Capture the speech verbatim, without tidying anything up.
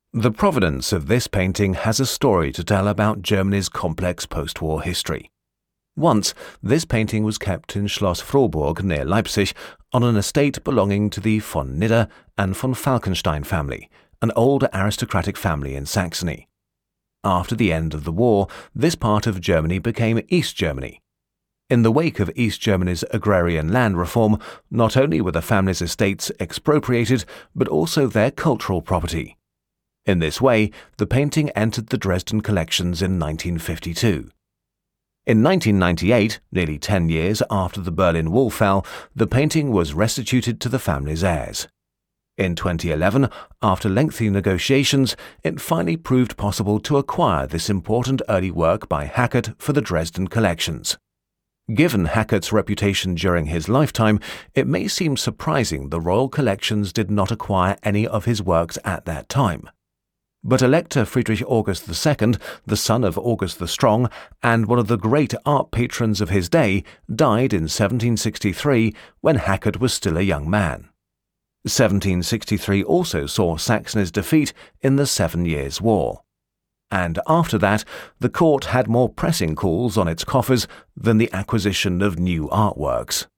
The provenance of this painting has a story to tell about Germany's complex post-war history. Once, this painting was kept in Schloss Frohburg near Leipzig on an estate belonging to the von Nidda and von Falkenstein family, an old aristocratic family in Saxony. After the end of the war, this part of Germany became East Germany. In the wake of East Germany's agrarian land reform, not only were the family's estates expropriated, but also their cultural property. In this way, the painting entered the Dresden collections in nineteen fifty-two. In nineteen ninety-eight, nearly ten years after the Berlin Wall fell, the painting was restituted to the family's heirs. In twenty eleven, after lengthy negotiations, it finally proved possible to acquire this important early work by Hackert for the Dresden collections. Given Hackert's reputation during his lifetime, it may seem surprising the royal collections did not acquire any of his works at that time. But Elector Friedrich August the Second, the son of August the Strong, and one of the great art patrons of his day, died in seventeen sixty-three when Hackert was still a young man. seventeen sixty-three also saw Saxony's defeat in the Seven Years' War. And after that, the court had more pressing calls on its coffers than the acquisition of new artworks.